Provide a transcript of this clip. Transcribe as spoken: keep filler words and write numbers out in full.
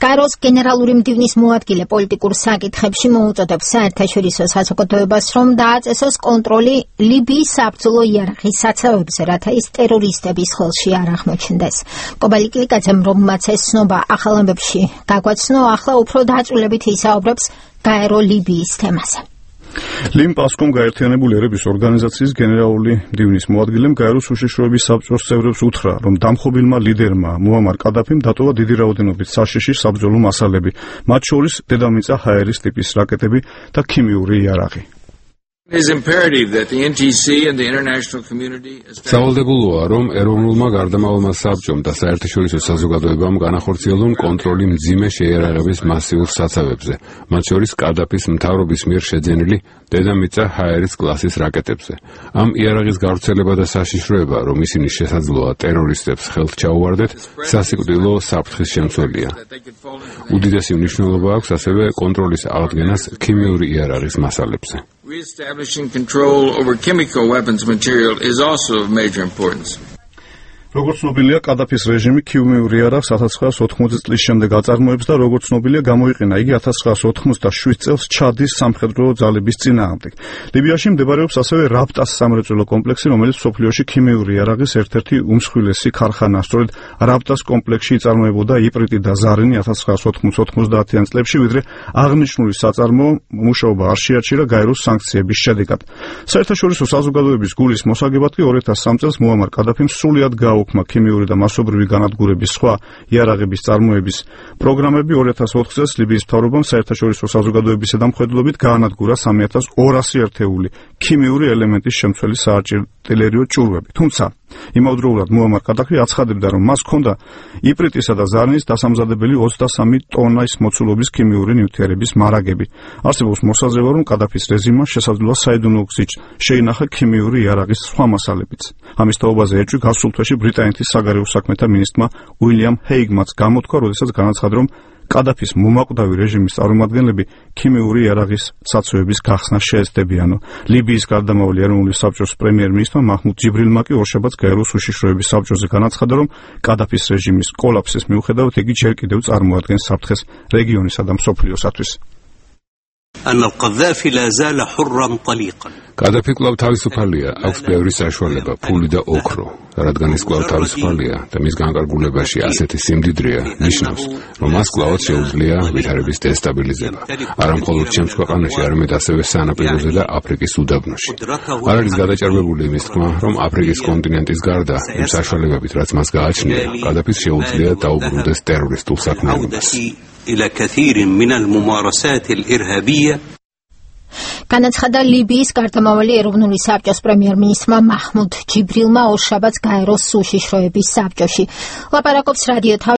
გაეროს გენერალური მდივნის მოადგილე პოლიტიკურ საკითხებში მოუწოდებს საერთაშორისო საზოგადოებას, რომ დააწესოს კონტროლი ლიბიის საბრძოლო იარაღის საცავებზე, რათა ის ტერორისტების ხელში არ აღმოჩნდეს. კობალი კლიკაძემ, რომელმაც ეს ცნობა ახალ ამბებში გაგვაცნო, ახლა უფრო დაწვრილებით ისაუბრებს გაერო ლიბიის თემაზე. ლიმ პასკომ გაერთიანებული ერების ორგანიზაციის გენერალური მდივნის მოადგილემ გაეროს უშიშროების საბჭოს წევრებს უთხრა, რომ დამხობილმა ლიდერმა მუამარ კადაფიმ დატოვა დიდი რაოდენობით საშიში საბრძოლო მასალები, მათ შორის დედამიწა ჰაერის ტიპის რაკეტები და ქიმიური იარაღი. სავალდებულოა, რომ ეროვნულმა გარდამავალმა საბჭომ და საერთაშორისო საზოგადოებამ განახორციელონ კონტროლი მძიმე შეიარაღების მასიურ საცავებზე, მათ შორის კადაფის მთავრობის მიერ შეძენილი დედამიწა ჰაერის კლასის რაკეტებზე. ამ იარაღის გავრცელება და საშიშროება, რომ ისინი შესაძლოა ტერორისტებს ხელთ ჩაუვარდეთ, სასიკვდილო საფრთხის შემცველია. უდიდესი მნიშვნელობა აქვს ასევე კონტროლის აღდგენას ქიმიური იარაღის მასალებზე. Re-establishing control over chemical weapons material is also of major importance. როგორც ცნობილია, კადაფის რეჟიმი ქიმიური იარაღს ათას ცხრაასი ოთხმოცი წლის შემდეგ აწარმოებს და როგორც ცნობილია, გამოიყენა იგი ათას ცხრაასი ოთხმოცდაშვიდ წელს ჩადის სამხედრო ძალების წინააღმდეგ. ლიბიაში მდებარეობს ასევე რაბტას სამრეწველო კომპლექსი, რომელიც მსოფლიოში ქიმიური იარაღის ერთ-ერთი უმსხვილესი ქარხანაა. სწორედ რაბტას კომპლექსში იწარმოებოდა იპრიტი და ზარინი ათას ცხრაასი ოთხმოცდაათი ოცდაათიან წლებში, ვიდრე აღნიშნული საწარმო მუშაობა არ შეაჩერა გაეროს სანქციების შედეგად. საერთაშორისო საზოგადოების გულის მოსაგებად კი ორი ათას სამი წელს მუამარ კადაფიმ სრულად გააუქმა ქიმიური და მასობრივი განადგურების სხვა იარაღების წარმოების პროგრამები. ორი ათას ოთხ წელს ლიბიის მთავრობამ საერთაშორისო საზოგადოებისა და მხედველობით გაანადგურა სამი ათას ორასი ერთეული ქიმიური ელემენტის შემცველი საარტილერიო ჭურვები. თუმცა იმავდროულად მუამარ კადაფი აცხადებდა, რომ მას ჰქონდა იპრიტისა და ზარინის დასამზადებელი ოცდასამი ტონის მოცულობის ქიმიური ნივთიერების მარაგები. არსებობს მოსაზრება, რომ კადაფის რეჟიმმა შესაძლოა საიდუმლო გზით შეინახა ქიმიური იარაღის სხვა მასალებიც. ამის თაობაზე ეჭვი გასულ თვეში ბრიტანეთის საგარეო საქმეთა მინისტრმა უილიამ ჰეიგმაც გამოთქვა, როდესაც განაცხადა, რომ კადაფის მომაკვდავი რეჟიმის წარმომადგენლები ქიმიური იარაღის საცავების გახსნას შეეცდებიანო. ლიბიის გარდამავალი ეროვნული საბჭოს პრემიერ-მინისტრმა მაჰმუდ ჯიბრილმა კი ორშაბათს გაეროს უშიშროების საბჭოზე განაცხადა, რომ კადაფის რეჟიმის კოლაფსის მიუხედავად იგი ჯერ კიდევ წარმოადგენს საფრთხეს რეგიონისა და მსოფლიოსათვის. კადაფი კვლავ თავისუფალია, აქვს ბევრი საშუალება, ფული და ოქრო. რადგან ის კვლავ თავისუფალია და მის განკარგულებაში ასეთი სიმდიდრეა, ნიშნავს, რომ მას კვლავაც შეუძლია ვითარების დესტაბილიზება. არა მხოლოდ ჩემს ქვეყანაში, არამედ ასევე სანაპიროზე და აფრიკის უდაბნოში. არ არის გადაჭარბებული იმის თქმა, რომ აფრიკის კონტინენტის გარდა იმ საშუალებებით, რაც მას გააჩნია, კადაფის შეუძლია დაუბრუნდეს ტერორისტულ საქმიანობას. განაცხადა ლიბიის გარდამავალი ეროვნული საბჭოს პრემიერ-მინისტრმა მაჰმუდ ჯიბრილმა ორშაბათს გაეროს უშიშროების საბჭოში. ლაპარაკობს რადიო